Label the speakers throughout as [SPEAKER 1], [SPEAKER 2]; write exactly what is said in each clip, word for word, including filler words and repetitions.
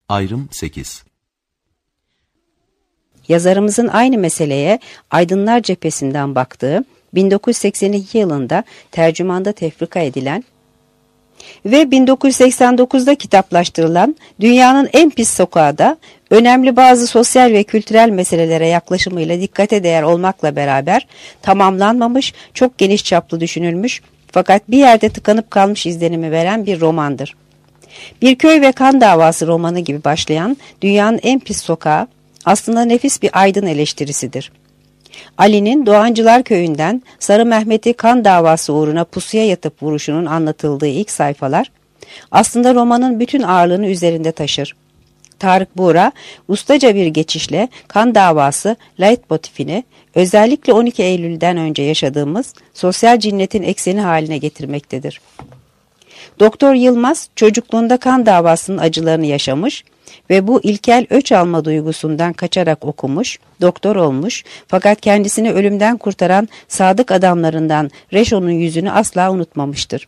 [SPEAKER 1] Ayrım sekiz.
[SPEAKER 2] Yazarımızın aynı meseleye aydınlar cephesinden baktığı bin dokuz yüz seksen iki yılında tercümanda tefrika edilen ve bin dokuz yüz seksen dokuzda kitaplaştırılan Dünyanın En Pis Sokağı da önemli bazı sosyal ve kültürel meselelere yaklaşımıyla dikkate değer olmakla beraber tamamlanmamış, çok geniş çaplı düşünülmüş fakat bir yerde tıkanıp kalmış izlenimi veren bir romandır. Bir köy ve kan davası romanı gibi başlayan Dünyanın En Pis Sokağı aslında nefis bir aydın eleştirisidir. Ali'nin Doğancılar Köyü'nden Sarı Mehmet'i kan davası uğruna pusuya yatıp vuruşunun anlatıldığı ilk sayfalar aslında romanın bütün ağırlığını üzerinde taşır. Tarık Buğra ustaca bir geçişle kan davası leitmotifini özellikle on iki Eylül'den önce yaşadığımız sosyal cinnetin ekseni haline getirmektedir. Doktor Yılmaz çocukluğunda kan davasının acılarını yaşamış ve bu ilkel öç alma duygusundan kaçarak okumuş, doktor olmuş fakat kendisini ölümden kurtaran sadık adamlarından Reşo'nun yüzünü asla unutmamıştır.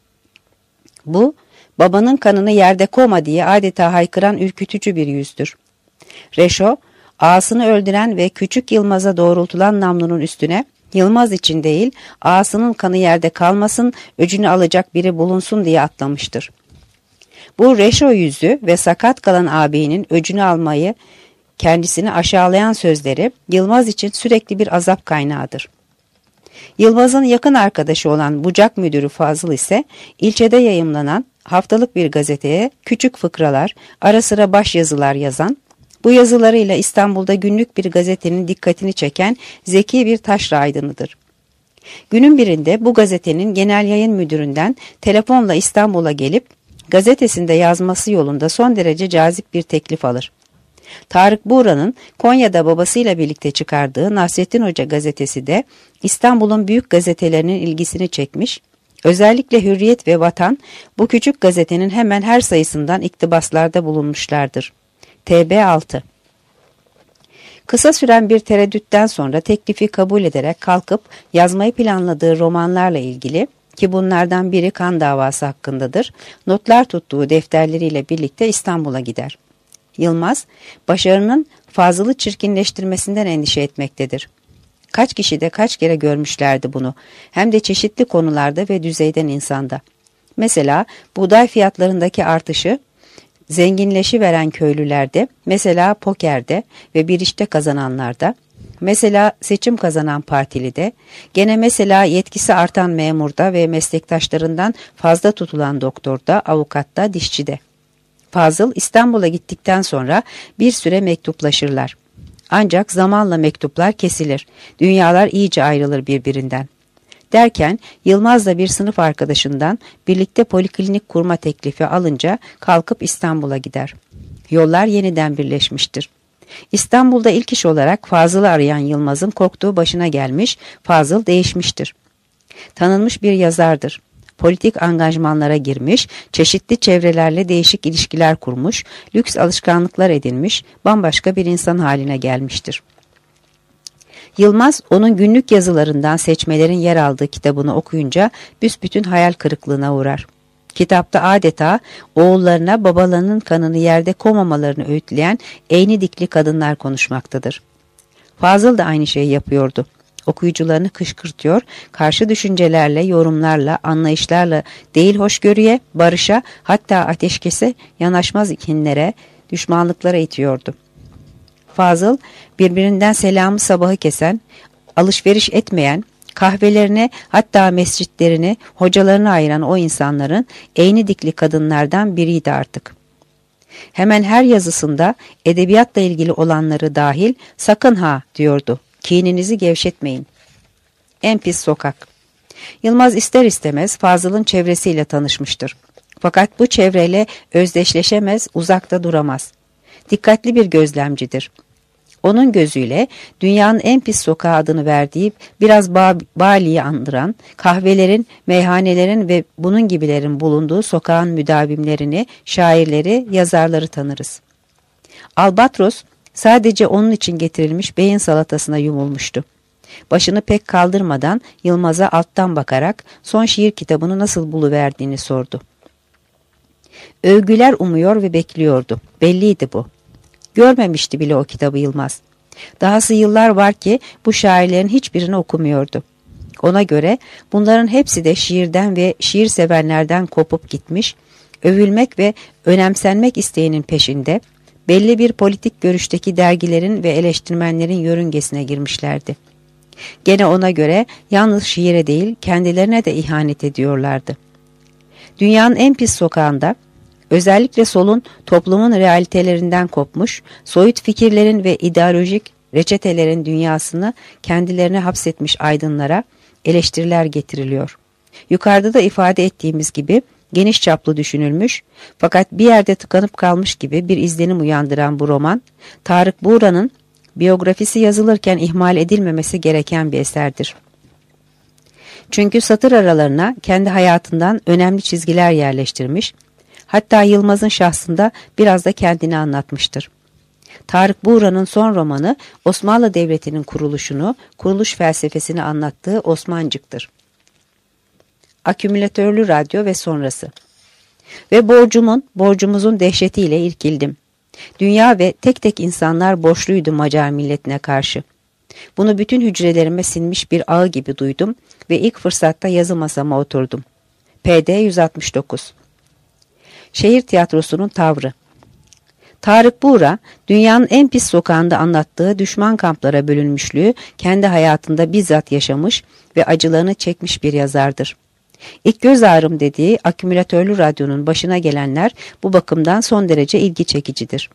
[SPEAKER 2] Bu, babanın kanını yerde koma diye adeta haykıran ürkütücü bir yüzdür. Reşo, ağasını öldüren ve küçük Yılmaz'a doğrultulan namlunun üstüne Yılmaz için değil, ağasının kanı yerde kalmasın, öcünü alacak biri bulunsun diye atlamıştır. Bu Reşo yüzü ve sakat kalan ağabeyinin öcünü almayı kendisini aşağılayan sözleri Yılmaz için sürekli bir azap kaynağıdır. Yılmaz'ın yakın arkadaşı olan bucak müdürü Fazıl ise ilçede yayımlanan haftalık bir gazeteye küçük fıkralar, ara sıra başyazılar yazan, bu yazılarıyla İstanbul'da günlük bir gazetenin dikkatini çeken zeki bir taşra aydınıdır. Günün birinde bu gazetenin genel yayın müdüründen telefonla İstanbul'a gelip gazetesinde yazması yolunda son derece cazip bir teklif alır. Tarık Buğra'nın Konya'da babasıyla birlikte çıkardığı Nasrettin Hoca gazetesi de İstanbul'un büyük gazetelerinin ilgisini çekmiş, özellikle Hürriyet ve Vatan bu küçük gazetenin hemen her sayısından iktibaslarda bulunmuşlardır. T B altı. Kısa süren bir tereddütten sonra teklifi kabul ederek kalkıp yazmayı planladığı romanlarla ilgili ki bunlardan biri kan davası hakkındadır, notlar tuttuğu defterleriyle birlikte İstanbul'a gider. Yılmaz, başarının Fazıl'ı çirkinleştirmesinden endişe etmektedir. Kaç kişi de kaç kere görmüşlerdi bunu, hem de çeşitli konularda ve düzeyden insanda. Mesela buğday fiyatlarındaki artışı, zenginleşiveren köylülerde, mesela pokerde ve bir işte kazananlarda, mesela seçim kazanan partilide, gene mesela yetkisi artan memurda ve meslektaşlarından fazla tutulan doktorda, avukatta, dişçide. Fazıl İstanbul'a gittikten sonra bir süre mektuplaşırlar. Ancak zamanla mektuplar kesilir, dünyalar iyice ayrılır birbirinden. Derken Yılmaz'la bir sınıf arkadaşından birlikte poliklinik kurma teklifi alınca kalkıp İstanbul'a gider. Yollar yeniden birleşmiştir. İstanbul'da ilk iş olarak Fazıl'ı arayan Yılmaz'ın korktuğu başına gelmiş, Fazıl değişmiştir. Tanınmış bir yazardır. Politik angajmanlara girmiş, çeşitli çevrelerle değişik ilişkiler kurmuş, lüks alışkanlıklar edinmiş, bambaşka bir insan haline gelmiştir. Yılmaz, onun günlük yazılarından seçmelerin yer aldığı kitabını okuyunca büsbütün hayal kırıklığına uğrar. Kitapta adeta oğullarına babalarının kanını yerde komamalarını öğütleyen eyni dikli kadınlar konuşmaktadır. Fazıl da aynı şeyi yapıyordu. Okuyucularını kışkırtıyor, karşı düşüncelerle, yorumlarla, anlayışlarla değil hoşgörüye, barışa, hatta ateşkese, yanaşmaz kinlere, düşmanlıklara itiyordu. Fazıl, birbirinden selamı sabahı kesen, alışveriş etmeyen, kahvelerine hatta mescitlerini, hocalarını ayıran o insanların eyni dikli kadınlardan biriydi artık. Hemen her yazısında edebiyatla ilgili olanları dahil sakın ha diyordu. Kininizi gevşetmeyin. En Pis Sokak. Yılmaz ister istemez Fazıl'ın çevresiyle tanışmıştır. Fakat bu çevreyle özdeşleşemez, uzakta duramaz. Dikkatli bir gözlemcidir. Onun gözüyle Dünyanın En Pis Sokağı adını verdiği biraz ba Bali'yi andıran kahvelerin, meyhanelerin ve bunun gibilerin bulunduğu sokağın müdavimlerini, şairleri, yazarları tanırız. Albatros sadece onun için getirilmiş beyin salatasına yumulmuştu. Başını pek kaldırmadan Yılmaz'a alttan bakarak son şiir kitabını nasıl buluverdiğini sordu. Övgüler umuyor ve bekliyordu. Belliydi bu. Görmemişti bile o kitabı Yılmaz. Dahası yıllar var ki bu şairlerin hiçbirini okumuyordu. Ona göre bunların hepsi de şiirden ve şiir sevenlerden kopup gitmiş, övülmek ve önemsenmek isteğinin peşinde, belli bir politik görüşteki dergilerin ve eleştirmenlerin yörüngesine girmişlerdi. Gene ona göre yalnız şiire değil kendilerine de ihanet ediyorlardı. Dünyanın en pis sokağında, özellikle solun toplumun realitelerinden kopmuş, soyut fikirlerin ve ideolojik reçetelerin dünyasını kendilerine hapsetmiş aydınlara eleştiriler getiriliyor. Yukarıda da ifade ettiğimiz gibi geniş çaplı düşünülmüş fakat bir yerde tıkanıp kalmış gibi bir izlenim uyandıran bu roman, Tarık Buğra'nın biyografisi yazılırken ihmal edilmemesi gereken bir eserdir. Çünkü satır aralarına kendi hayatından önemli çizgiler yerleştirmiş, hatta Yılmaz'ın şahsında biraz da kendini anlatmıştır. Tarık Buğra'nın son romanı Osmanlı Devleti'nin kuruluşunu, kuruluş felsefesini anlattığı Osmancık'tır. Akümülatörlü radyo ve sonrası. Ve borcumun, borcumuzun dehşetiyle irkildim. Dünya ve tek tek insanlar borçluydu Macar milletine karşı. Bunu bütün hücrelerime sinmiş bir ağ gibi duydum ve ilk fırsatta yazı masama oturdum. P D yüz altmış dokuz. Şehir tiyatrosunun tavrı. Tarık Buğra, dünyanın en pis sokağında anlattığı düşman kamplara bölünmüşlüğü kendi hayatında bizzat yaşamış ve acılarını çekmiş bir yazardır. İlk göz ağrım dediği akümülatörlü radyonun başına gelenler bu bakımdan son derece ilgi çekicidir.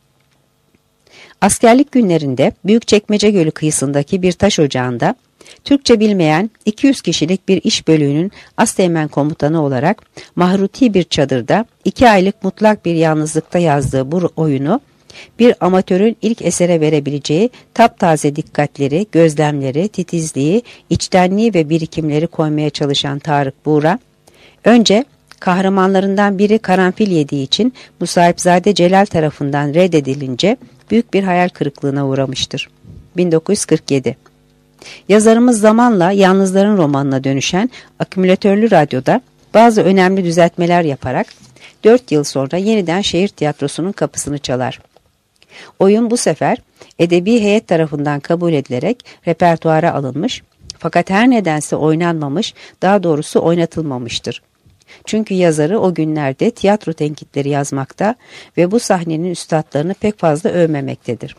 [SPEAKER 2] Askerlik günlerinde Büyükçekmece Gölü kıyısındaki bir taş ocağında Türkçe bilmeyen iki yüz kişilik bir iş bölüğünün asteğmen komutanı olarak mahruti bir çadırda iki aylık mutlak bir yalnızlıkta yazdığı bu oyunu bir amatörün ilk esere verebileceği taptaze dikkatleri, gözlemleri, titizliği, içtenliği ve birikimleri koymaya çalışan Tarık Buğra, önce kahramanlarından biri karanfil yediği için Musahipzade Celal tarafından reddedilince büyük bir hayal kırıklığına uğramıştır. bin dokuz yüz kırk yedi. Yazarımız zamanla Yalnızların romanına dönüşen Akümülatörlü Radyo'da bazı önemli düzeltmeler yaparak dört yıl sonra yeniden şehir tiyatrosunun kapısını çalar. Oyun bu sefer edebi heyet tarafından kabul edilerek repertuara alınmış fakat her nedense oynanmamış, daha doğrusu oynatılmamıştır. Çünkü yazarı o günlerde tiyatro tenkitleri yazmakta ve bu sahnenin üstadlarını pek fazla övmemektedir.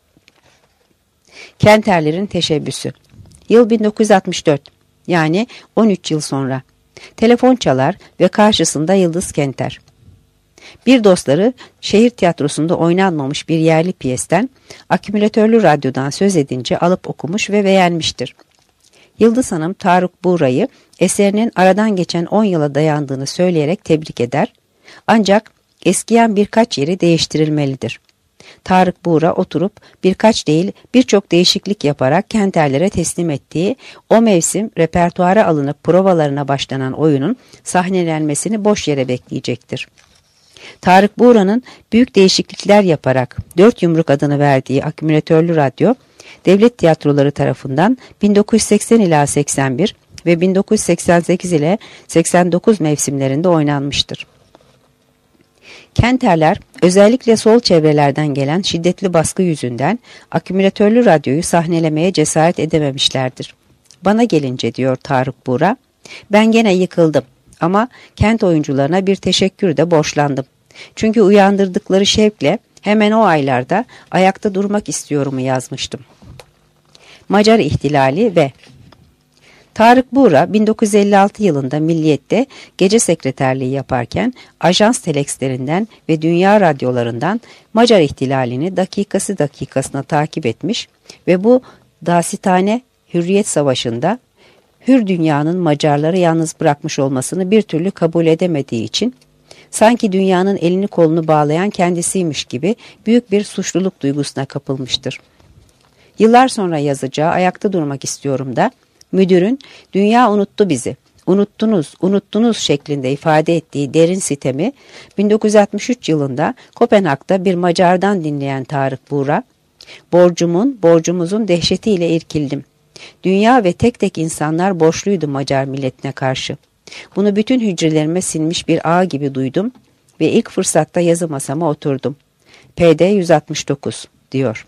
[SPEAKER 2] Kenterlerin teşebbüsü. Yıl bin dokuz yüz altmış dört, yani on üç yıl sonra. Telefon çalar ve karşısında Yıldız Kenter. Bir dostları şehir tiyatrosunda oynanmamış bir yerli piyesten akümülatörlü radyodan söz edince alıp okumuş ve beğenmiştir. Yıldız Hanım Tarık Buğra'yı eserinin aradan geçen on yıla dayandığını söyleyerek tebrik eder. Ancak eskiyen birkaç yeri değiştirilmelidir. Tarık Buğra oturup birkaç değil birçok değişiklik yaparak Kenterlere teslim ettiği o mevsim repertuara alınıp provalarına başlanan oyunun sahnelenmesini boş yere bekleyecektir. Tarık Buğra'nın büyük değişiklikler yaparak Dört Yumruk adını verdiği akümülatörlü radyo, devlet tiyatroları tarafından bin dokuz yüz seksen ila seksen bir ve bin dokuz yüz seksen sekiz ile seksen dokuz mevsimlerinde oynanmıştır. Kenterler özellikle sol çevrelerden gelen şiddetli baskı yüzünden akümülatörlü radyoyu sahnelemeye cesaret edememişlerdir. Bana gelince diyor Tarık Buğra, ben gene yıkıldım ama kent oyuncularına bir teşekkür de borçlandım. Çünkü uyandırdıkları şevkle hemen o aylarda ayakta durmak istiyorumu yazmıştım. Macar İhtilali ve Tarık Buğra bin dokuz yüz elli altı yılında Milliyet'te gece sekreterliği yaparken ajans telexlerinden ve dünya radyolarından Macar İhtilalini dakikası dakikasına takip etmiş ve bu dasitane Hürriyet Savaşı'nda hür dünyanın Macarları yalnız bırakmış olmasını bir türlü kabul edemediği için sanki dünyanın elini kolunu bağlayan kendisiymiş gibi büyük bir suçluluk duygusuna kapılmıştır. Yıllar sonra yazacağı Ayakta Durmak istiyorum da müdürün dünya unuttu bizi, unuttunuz, unuttunuz şeklinde ifade ettiği derin sitemi bin dokuz yüz altmış üç yılında Kopenhag'da bir Macar'dan dinleyen Tarık Buğra, borcumun, borcumuzun dehşetiyle irkildim. Dünya ve tek tek insanlar borçluydu Macar milletine karşı. Bunu bütün hücrelerime sinmiş bir ağ gibi duydum ve ilk fırsatta yazı masama oturdum. P D yüz altmış dokuz diyor.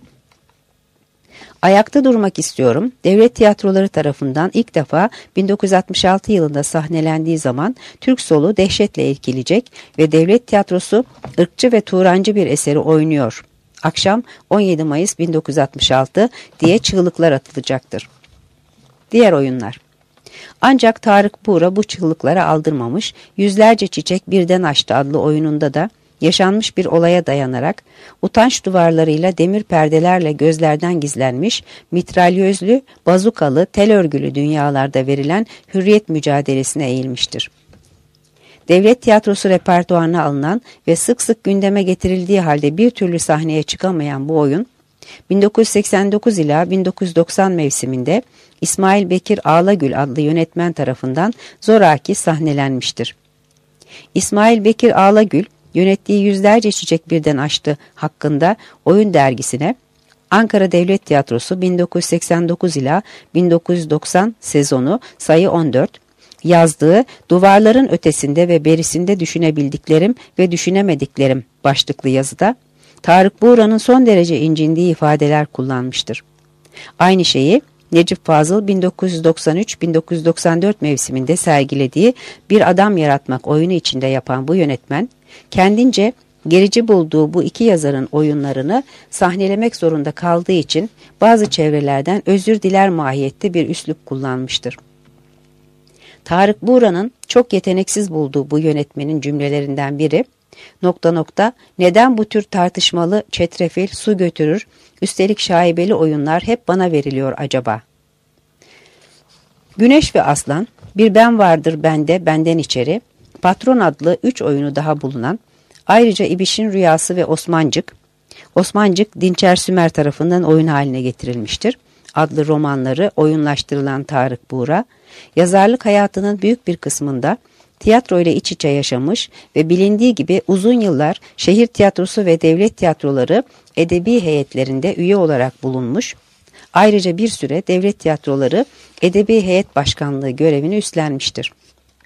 [SPEAKER 2] Ayakta durmak istiyorum. Devlet tiyatroları tarafından ilk defa bin dokuz yüz altmış altı yılında sahnelendiği zaman Türk solu dehşetle irkilecek ve devlet tiyatrosu ırkçı ve Turancı bir eseri oynuyor. Akşam on yedi Mayıs bin dokuz yüz altmış altı diye çığlıklar atılacaktır. Diğer oyunlar. Ancak Tarık Buğra bu çığlıklara aldırmamış, Yüzlerce Çiçek Birden Açtı adlı oyununda da yaşanmış bir olaya dayanarak utanç duvarlarıyla demir perdelerle gözlerden gizlenmiş, mitralyözlü, bazukalı, tel örgülü dünyalarda verilen hürriyet mücadelesine eğilmiştir. Devlet tiyatrosu repertuarına alınan ve sık sık gündeme getirildiği halde bir türlü sahneye çıkamayan bu oyun, bin dokuz yüz seksen dokuz ila bin dokuz yüz doksan mevsiminde İsmail Bekir Ağlagül adlı yönetmen tarafından zoraki sahnelenmiştir. İsmail Bekir Ağlagül, yönettiği Yüzlerce Çiçek Birden Açtı hakkında Oyun dergisine Ankara Devlet Tiyatrosu bin dokuz yüz seksen dokuz ila bin dokuz yüz doksan sezonu sayı on dört yazdığı Duvarların Ötesinde ve Berisinde Düşünebildiklerim ve Düşünemediklerim başlıklı yazıda Tarık Buğra'nın son derece incindiği ifadeler kullanmıştır. Aynı şeyi Necip Fazıl bin dokuz yüz doksan üç bin dokuz yüz doksan dört mevsiminde sergilediği Bir Adam Yaratmak oyunu içinde yapan bu yönetmen, kendince gerici bulduğu bu iki yazarın oyunlarını sahnelemek zorunda kaldığı için bazı çevrelerden özür diler mahiyette bir üslup kullanmıştır. Tarık Buğra'nın çok yeteneksiz bulduğu bu yönetmenin cümlelerinden biri, nokta nokta neden bu tür tartışmalı, çetrefil, su götürür, üstelik şaibeli oyunlar hep bana veriliyor acaba? Güneş ve Aslan, Bir Ben Vardır Bende, Benden İçeri, Patron adlı üç oyunu daha bulunan, ayrıca İbiş'in Rüyası ve Osmancık, Osmancık Dinçer Sümer tarafından oyun haline getirilmiştir adlı romanları oyunlaştırılan Tarık Buğra, yazarlık hayatının büyük bir kısmında tiyatro ile iç içe yaşamış ve bilindiği gibi uzun yıllar şehir tiyatrosu ve devlet tiyatroları edebi heyetlerinde üye olarak bulunmuş, ayrıca bir süre devlet tiyatroları edebi heyet başkanlığı görevini üstlenmiştir.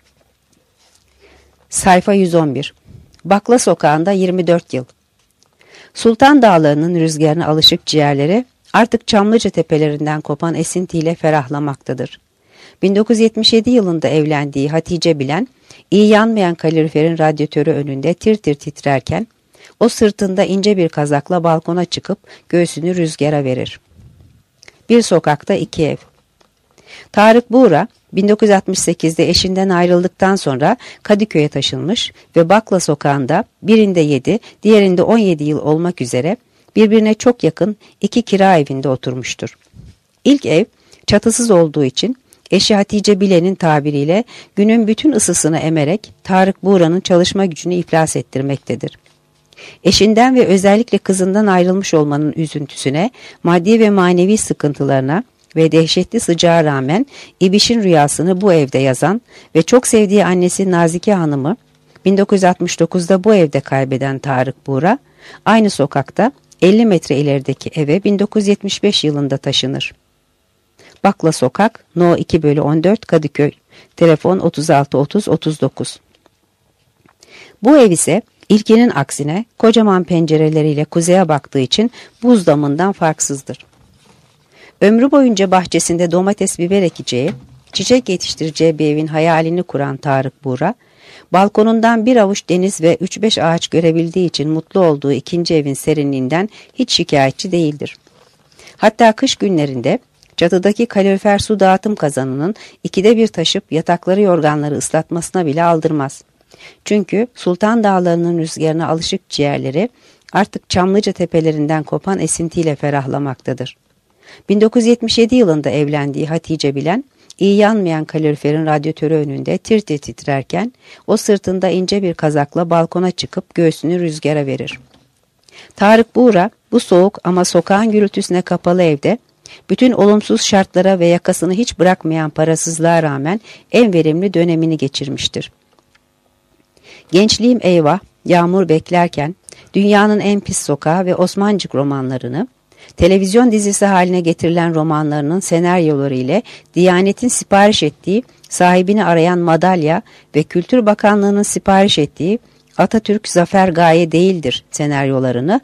[SPEAKER 2] Sayfa yüz on bir. Bakla Sokağı'nda yirmi dört yıl. Sultan Dağları'nın rüzgarına alışık ciğerleri artık Çamlıca tepelerinden kopan esintiyle ferahlamaktadır. bin dokuz yüz yetmiş yedi yılında evlendiği Hatice Bilen, iyi yanmayan kaloriferin radyatörü önünde tir tir titrerken, o sırtında ince bir kazakla balkona çıkıp göğsünü rüzgara verir. Bir sokakta iki ev. Tarık Buğra, bin dokuz yüz altmış sekizde eşinden ayrıldıktan sonra Kadıköy'e taşınmış ve Bakla Sokağı'nda birinde yedi, diğerinde on yedi yıl olmak üzere birbirine çok yakın iki kira evinde oturmuştur. İlk ev çatısız olduğu için eşi Hatice Bilen'in tabiriyle günün bütün ısısını emerek Tarık Buğra'nın çalışma gücünü iflas ettirmektedir. Eşinden ve özellikle kızından ayrılmış olmanın üzüntüsüne, maddi ve manevi sıkıntılarına ve dehşetli sıcağa rağmen İbiş'in Rüyasını bu evde yazan ve çok sevdiği annesi Nazike Hanım'ı bin dokuz yüz altmış dokuzda bu evde kaybeden Tarık Buğra, aynı sokakta elli metre ilerideki eve bin dokuz yüz yetmiş beş yılında taşınır. Bakla Sokak, No iki bölü on dört Kadıköy, telefon otuz altı otuz otuz dokuz. Bu ev ise ilkinin aksine kocaman pencereleriyle kuzeye baktığı için buz damından farksızdır. Ömrü boyunca bahçesinde domates biber ekeceği, çiçek yetiştireceği bir evin hayalini kuran Tarık Buğra, balkonundan bir avuç deniz ve üç beş ağaç görebildiği için mutlu olduğu ikinci evin serinliğinden hiç şikayetçi değildir. Hatta kış günlerinde çatıdaki kalorifer su dağıtım kazanının ikide bir taşıp yatakları yorganları ıslatmasına bile aldırmaz. Çünkü Sultan Dağları'nın rüzgarına alışık ciğerleri artık Çamlıca tepelerinden kopan esintiyle ferahlamaktadır. bin dokuz yüz yetmiş yedi yılında evlendiği Hatice Bilen, iyi yanmayan kaloriferin radyatörü önünde tir tir titrerken, o sırtında ince bir kazakla balkona çıkıp göğsünü rüzgara verir. Tarık Buğra, bu soğuk ama sokağın gürültüsüne kapalı evde, bütün olumsuz şartlara ve yakasını hiç bırakmayan parasızlığa rağmen en verimli dönemini geçirmiştir. Gençliğim Eyvah, Yağmur Beklerken, Dünyanın En Pis Sokağı ve Osmancık romanlarını, televizyon dizisi haline getirilen romanlarının senaryoları ile Diyanet'in sipariş ettiği, sahibini arayan Madalya ve Kültür Bakanlığı'nın sipariş ettiği Atatürk zafer gaye değildir senaryolarını,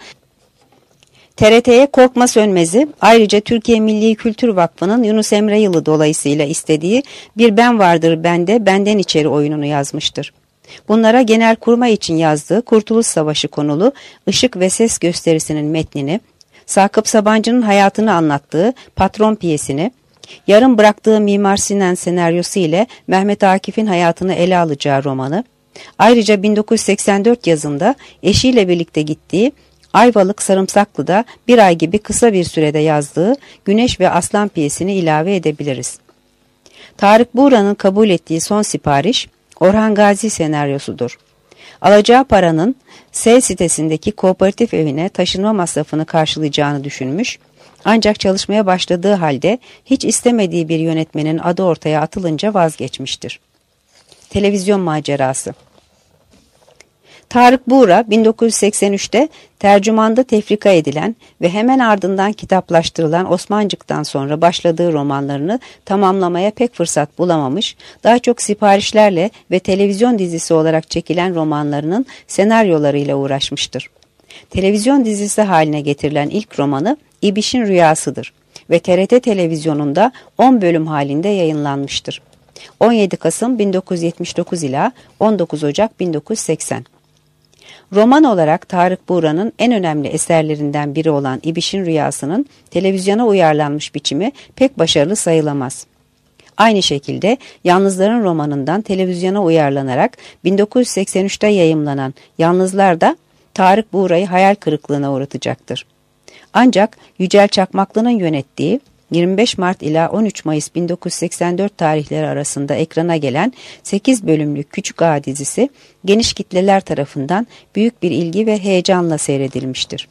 [SPEAKER 2] T R T'ye Korkma Sönmez'i, ayrıca Türkiye Milli Kültür Vakfı'nın Yunus Emre Yılı dolayısıyla istediği Bir Ben Vardır Bende, Benden İçeri oyununu yazmıştır. Bunlara Genelkurmay için yazdığı Kurtuluş Savaşı konulu Işık ve Ses gösterisinin metnini, Sakıp Sabancı'nın hayatını anlattığı Patron piyesini, yarım bıraktığı Mimar Sinan senaryosu ile Mehmet Akif'in hayatını ele alacağı romanı, ayrıca bin dokuz yüz seksen dört yazında eşiyle birlikte gittiği Ayvalık Sarımsaklı'da bir ay gibi kısa bir sürede yazdığı Güneş ve Aslan piyesini ilave edebiliriz. Tarık Buğra'nın kabul ettiği Son Sipariş, Orhan Gazi senaryosudur. Alacağı paranın S sitesindeki kooperatif evine taşınma masrafını karşılayacağını düşünmüş, ancak çalışmaya başladığı halde hiç istemediği bir yönetmenin adı ortaya atılınca vazgeçmiştir. Televizyon macerası. Tarık Buğra bin dokuz yüz seksen üçte tercümanda tefrika edilen ve hemen ardından kitaplaştırılan Osmancık'tan sonra başladığı romanlarını tamamlamaya pek fırsat bulamamış, daha çok siparişlerle ve televizyon dizisi olarak çekilen romanlarının senaryolarıyla uğraşmıştır. Televizyon dizisi haline getirilen ilk romanı İbiş'in Rüyası'dır ve T R T televizyonunda on bölüm halinde yayınlanmıştır. on yedi Kasım bin dokuz yüz yetmiş dokuz ila on dokuz Ocak bin dokuz yüz seksen. Roman olarak Tarık Buğra'nın en önemli eserlerinden biri olan İbiş'in Rüyası'nın televizyona uyarlanmış biçimi pek başarılı sayılamaz. Aynı şekilde Yalnızların romanından televizyona uyarlanarak bin dokuz yüz seksen üçte yayımlanan Yalnızlar da Tarık Buğra'yı hayal kırıklığına uğratacaktır. Ancak Yücel Çakmaklı'nın yönettiği yirmi beş Mart ila on üç Mayıs bin dokuz yüz seksen dört tarihleri arasında ekrana gelen sekiz bölümlük Küçük Ağa dizisi geniş kitleler tarafından büyük bir ilgi ve heyecanla seyredilmiştir.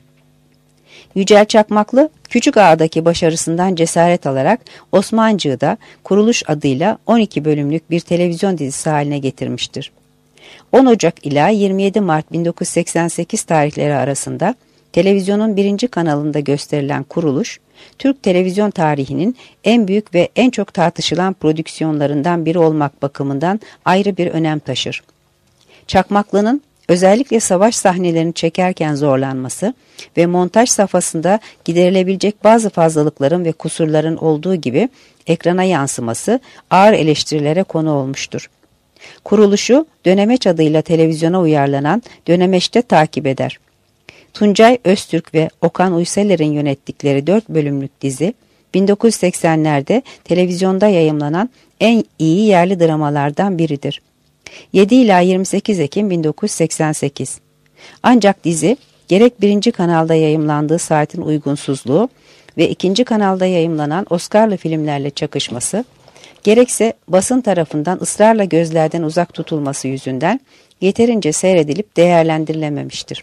[SPEAKER 2] Yücel Çakmaklı, Küçük Ağa'daki başarısından cesaret alarak Osmancık'da Kuruluş adıyla on iki bölümlük bir televizyon dizisi haline getirmiştir. on Ocak ila yirmi yedi Mart bin dokuz yüz seksen sekiz tarihleri arasında televizyonun birinci kanalında gösterilen Kuruluş, Türk televizyon tarihinin en büyük ve en çok tartışılan prodüksiyonlarından biri olmak bakımından ayrı bir önem taşır. Çakmaklı'nın özellikle savaş sahnelerini çekerken zorlanması ve montaj safhasında giderilebilecek bazı fazlalıkların ve kusurların olduğu gibi ekrana yansıması ağır eleştirilere konu olmuştur. Kuruluşu Dönemeç adıyla televizyona uyarlanan Dönemeç'te takip eder. Tuncay Öztürk ve Okan Uyseler'in yönettikleri dört bölümlük dizi, bin dokuz yüz seksenlerde televizyonda yayımlanan en iyi yerli dramalardan biridir. yedi ila yirmi sekiz Ekim bin dokuz yüz seksen sekiz. Ancak dizi, gerek birinci kanalda yayımlandığı saatin uygunsuzluğu ve ikinci kanalda yayımlanan Oscar'lı filmlerle çakışması, gerekse basın tarafından ısrarla gözlerden uzak tutulması yüzünden yeterince seyredilip değerlendirilememiştir.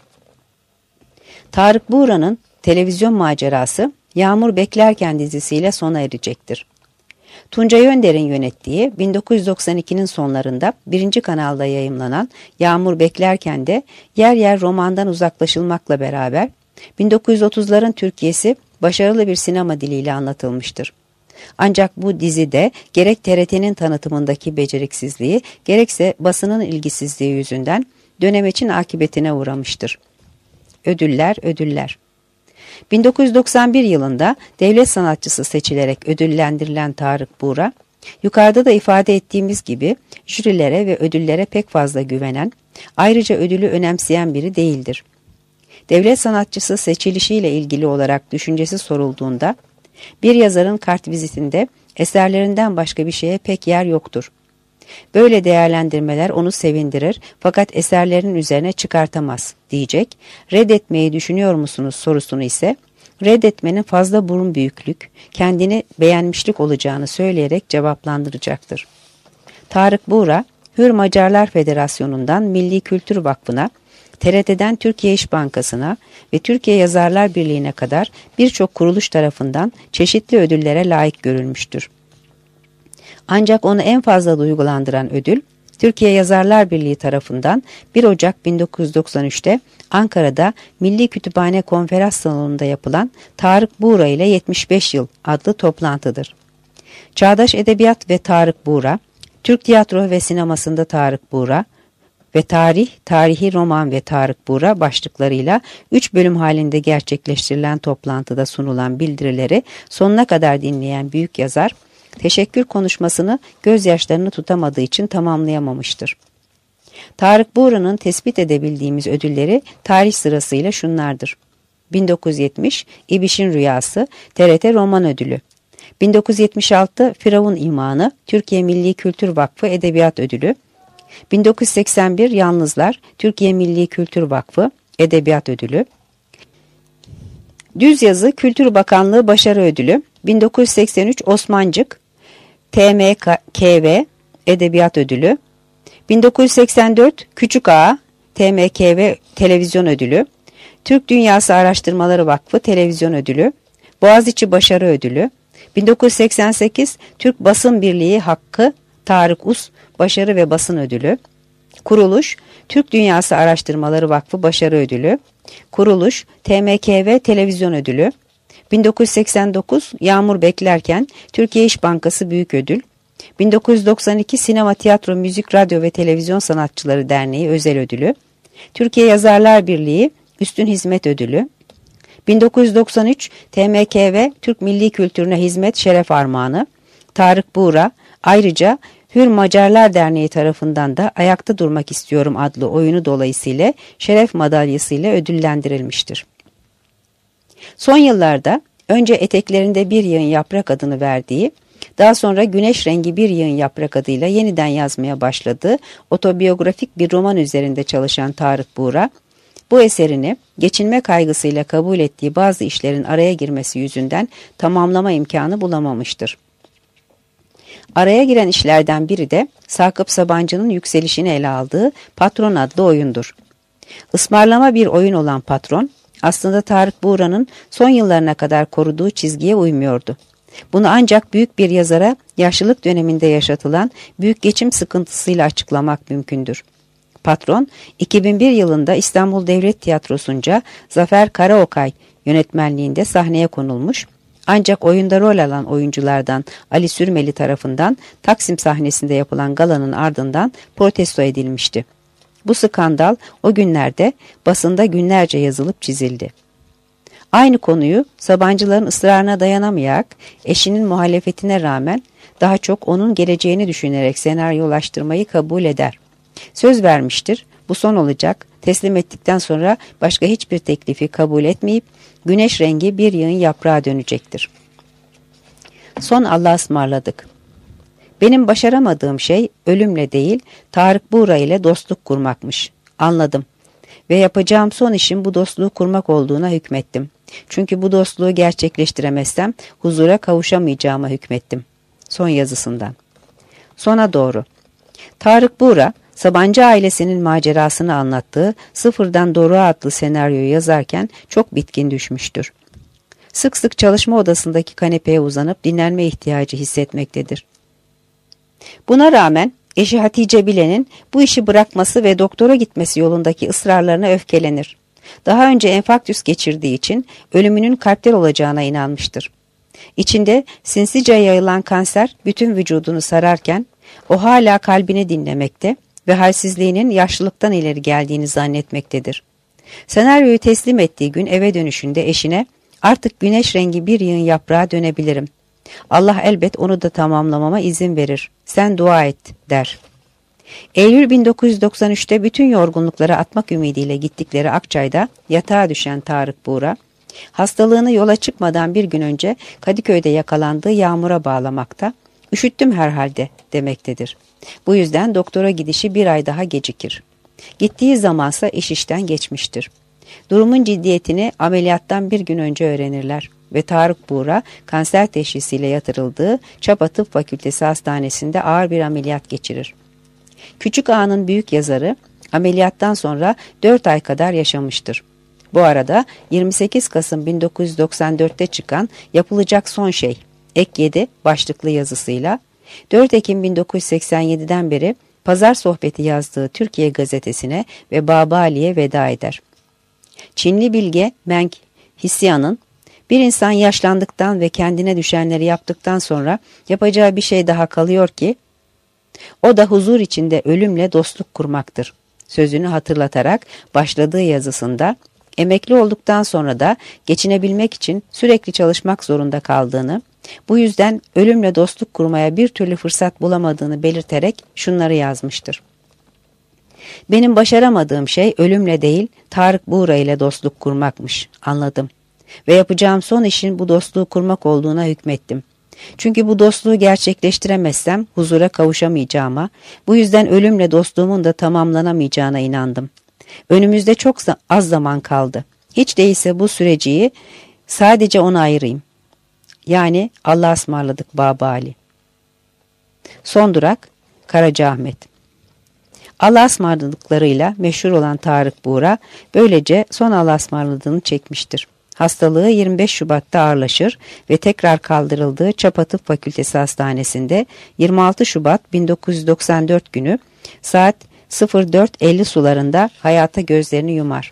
[SPEAKER 2] Tarık Buğra'nın televizyon macerası Yağmur Beklerken dizisiyle sona erecektir. Tuncay Önder'in yönettiği bin dokuz yüz doksan ikinin sonlarında birinci kanalda yayımlanan Yağmur Beklerken de yer yer romandan uzaklaşılmakla beraber bin dokuz yüz otuzların Türkiye'si başarılı bir sinema diliyle anlatılmıştır. Ancak bu dizide gerek T R T'nin tanıtımındaki beceriksizliği gerekse basının ilgisizliği yüzünden Dönemeç'in akıbetine uğramıştır. Ödüller, ödüller. bin dokuz yüz doksan bir yılında devlet sanatçısı seçilerek ödüllendirilen Tarık Buğra, yukarıda da ifade ettiğimiz gibi jürilere ve ödüllere pek fazla güvenen, ayrıca ödülü önemseyen biri değildir. Devlet sanatçısı seçilişiyle ilgili olarak düşüncesi sorulduğunda, bir yazarın kartvizitinde eserlerinden başka bir şeye pek yer yoktur. Böyle değerlendirmeler onu sevindirir fakat eserlerinin üzerine çıkartamaz diyecek. Reddetmeyi düşünüyor musunuz sorusunu ise reddetmenin fazla burun büyüklük, kendini beğenmişlik olacağını söyleyerek cevaplandıracaktır. Tarık Buğra, Hür Macarlar Federasyonu'ndan Milli Kültür Vakfı'na, T R T'den Türkiye İş Bankası'na ve Türkiye Yazarlar Birliği'ne kadar birçok kuruluş tarafından çeşitli ödüllere layık görülmüştür. Ancak onu en fazla duygulandıran ödül, Türkiye Yazarlar Birliği tarafından bir Ocak bin dokuz yüz doksan üçte Ankara'da Milli Kütüphane Konferans Salonu'nda yapılan Tarık Buğra ile yetmiş beş yıl adlı toplantıdır. Çağdaş Edebiyat ve Tarık Buğra, Türk Tiyatro ve Sinemasında Tarık Buğra, ve Tarih, Tarihi Roman ve Tarık Buğra başlıklarıyla üç bölüm halinde gerçekleştirilen toplantıda sunulan bildirileri sonuna kadar dinleyen büyük yazar, teşekkür konuşmasını gözyaşlarını tutamadığı için tamamlayamamıştır. Tarık Buğra'nın tespit edebildiğimiz ödülleri tarih sırasıyla şunlardır. bin dokuz yüz yetmiş İbiş'in Rüyası, T R T Roman Ödülü. bin dokuz yüz yetmiş altı Firavun İmanı, Türkiye Milli Kültür Vakfı Edebiyat Ödülü. bin dokuz yüz seksen bir Yalnızlar, Türkiye Milli Kültür Vakfı Edebiyat Ödülü. Düz Yazı Kültür Bakanlığı Başarı Ödülü, bin dokuz yüz seksen üç Osmancık, T M K V Edebiyat Ödülü. bin dokuz yüz seksen dört Küçük Ağa, T M K V Televizyon Ödülü. Türk Dünyası Araştırmaları Vakfı Televizyon Ödülü. Boğaziçi Başarı Ödülü. bin dokuz yüz seksen sekiz Türk Basın Birliği Hakkı Tarık Us Başarı ve Basın Ödülü. Kuruluş Türk Dünyası Araştırmaları Vakfı Başarı Ödülü. Kuruluş T M K V Televizyon Ödülü. bin dokuz yüz seksen dokuz Yağmur Beklerken Türkiye İş Bankası Büyük Ödül. bin dokuz yüz doksan iki Sinema, Tiyatro, Müzik, Radyo ve Televizyon Sanatçıları Derneği Özel Ödülü. Türkiye Yazarlar Birliği Üstün Hizmet Ödülü. bin dokuz yüz doksan üç T M K V Türk Milli Kültürüne Hizmet Şeref Armağanı. Tarık Buğra ayrıca Hür Macarlar Derneği tarafından da Ayakta Durmak İstiyorum adlı oyunu dolayısıyla şeref madalyası ile ödüllendirilmiştir. Son yıllarda önce Eteklerinde Bir Yığın Yaprak adını verdiği, daha sonra Güneş Rengi Bir Yığın Yaprak adıyla yeniden yazmaya başladığı otobiyografik bir roman üzerinde çalışan Tarık Buğra, bu eserini geçinme kaygısıyla kabul ettiği bazı işlerin araya girmesi yüzünden tamamlama imkanı bulamamıştır. Araya giren işlerden biri de Sakıp Sabancı'nın yükselişini ele aldığı Patron adlı oyundur. Ismarlama bir oyun olan Patron, aslında Tarık Buğra'nın son yıllarına kadar koruduğu çizgiye uymuyordu. Bunu ancak büyük bir yazara yaşlılık döneminde yaşatılan büyük geçim sıkıntısıyla açıklamak mümkündür. Patron, iki bin bir yılında İstanbul Devlet Tiyatrosu'nca Zafer Karaokay yönetmenliğinde sahneye konulmuş, ancak oyunda rol alan oyunculardan Ali Sürmeli tarafından Taksim sahnesinde yapılan galanın ardından protesto edilmişti. Bu skandal o günlerde basında günlerce yazılıp çizildi. Aynı konuyu Sabancıların ısrarına dayanamayarak eşinin muhalefetine rağmen daha çok onun geleceğini düşünerek senaryolaştırmayı kabul eder. Söz vermiştir, bu son olacak, teslim ettikten sonra başka hiçbir teklifi kabul etmeyip Güneş Rengi Bir Yığın Yaprağa dönecektir. Son Allah'a ısmarladık. Benim başaramadığım şey ölümle değil, Tarık Buğra ile dostluk kurmakmış. Anladım. Ve yapacağım son işin bu dostluğu kurmak olduğuna hükmettim. Çünkü bu dostluğu gerçekleştiremezsem huzura kavuşamayacağıma hükmettim. Son yazısından. Sona doğru. Tarık Buğra, Sabancı ailesinin macerasını anlattığı Sıfırdan Doruğa adlı senaryoyu yazarken çok bitkin düşmüştür. Sık sık çalışma odasındaki kanepeye uzanıp dinlenme ihtiyacı hissetmektedir. Buna rağmen eşi Hatice Bilen'in bu işi bırakması ve doktora gitmesi yolundaki ısrarlarına öfkelenir. Daha önce enfarktüs geçirdiği için ölümünün kalpten olacağına inanmıştır. İçinde sinsice yayılan kanser bütün vücudunu sararken o hala kalbini dinlemekte ve halsizliğinin yaşlılıktan ileri geldiğini zannetmektedir. Senaryoyu teslim ettiği gün eve dönüşünde eşine "Artık güneş rengi bir yığın yaprağa dönebilirim. Allah elbet onu da tamamlamama izin verir. Sen dua et," der. Eylül bin dokuz yüz doksan üçte bütün yorgunlukları atmak ümidiyle gittikleri Akçay'da yatağa düşen Tarık Buğra, hastalığını yola çıkmadan bir gün önce Kadıköy'de yakalandığı yağmura bağlamakta, "Üşüttüm herhalde," demektedir. Bu yüzden doktora gidişi bir ay daha gecikir. Gittiği zamansa iş işten geçmiştir. Durumun ciddiyetini ameliyattan bir gün önce öğrenirler ve Tarık Buğra kanser teşhisiyle yatırıldığı Çapa Tıp Fakültesi Hastanesi'nde ağır bir ameliyat geçirir. Küçük Ağa'nın büyük yazarı ameliyattan sonra dört ay kadar yaşamıştır. Bu arada yirmi sekiz Kasım bin dokuz yüz doksan dörtte çıkan Yapılacak Son Şey, Ek yedi başlıklı yazısıyla dört Ekim bin dokuz yüz seksen yediden beri Pazar Sohbeti yazdığı Türkiye Gazetesi'ne ve Babali'ye veda eder. Çinli bilge Meng Hsian'ın "Bir insan yaşlandıktan ve kendine düşenleri yaptıktan sonra yapacağı bir şey daha kalıyor ki, o da huzur içinde ölümle dostluk kurmaktır. sözünü hatırlatarak başladığı yazısında emekli olduktan sonra da geçinebilmek için sürekli çalışmak zorunda kaldığını, bu yüzden ölümle dostluk kurmaya bir türlü fırsat bulamadığını belirterek şunları yazmıştır. Benim başaramadığım şey ölümle değil, Tarık Buğra ile dostluk kurmakmış, anladım. Ve yapacağım son işin bu dostluğu kurmak olduğuna hükmettim. Çünkü bu dostluğu gerçekleştiremezsem huzura kavuşamayacağıma, bu yüzden ölümle dostluğumun da tamamlanamayacağına inandım. Önümüzde çok az zaman kaldı. Hiç değilse bu süreciyi sadece ona ayırayım. Yani Allah'a ısmarladık Baba Ali. Son durak Karacaahmet. Allah'a ısmarladıklarıyla meşhur olan Tarık Buğra böylece son Allah'a ısmarladığını çekmiştir. Hastalığı yirmi beş Şubat'ta ağırlaşır ve tekrar kaldırıldığı Çapa Tıp Fakültesi Hastanesi'nde yirmi altı Şubat bin dokuz yüz doksan dört günü saat dört elli sularında hayata gözlerini yumar.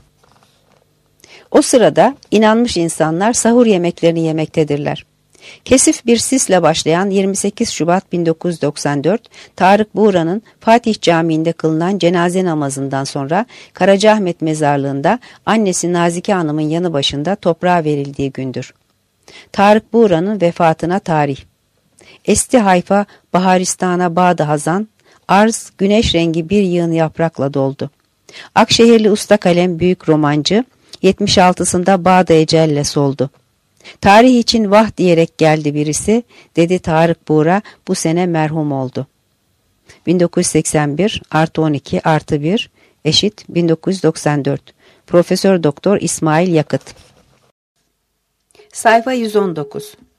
[SPEAKER 2] O sırada inanmış insanlar sahur yemeklerini yemektedirler. Kesif bir sisle başlayan yirmi sekiz Şubat bin dokuz yüz doksan dört, Tarık Buğra'nın Fatih Camii'nde kılınan cenaze namazından sonra Karacaahmet mezarlığında annesi Nazike Hanım'ın yanı başında toprağa verildiği gündür. Tarık Buğra'nın vefatına tarih. Esti Hayfa Baharistan'a Bağdı Hazan, arz güneş rengi bir yığın yaprakla doldu. Akşehirli usta kalem büyük romancı, yetmiş altısında Bağdı ecelle soldu. Tarih için vah diyerek geldi birisi, dedi Tarık Buğra bu sene merhum oldu. bin dokuz yüz seksen bir artı on iki artı bir eşit bin dokuz yüz doksan dört. Profesör Doktor İsmail Yakıt. Sayfa yüz on dokuz.